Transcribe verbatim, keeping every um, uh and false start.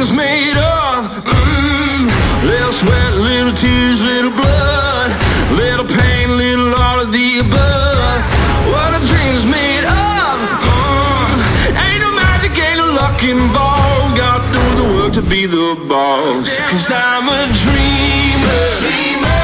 dream's made of. Mm, little sweat, little tears, little blood, little pain, little all of the above. What a dream's made of. Mm, ain't no magic, ain't no luck involved. Gotta do the work to be the boss. 'Cause I'm a dreamer, dreamer.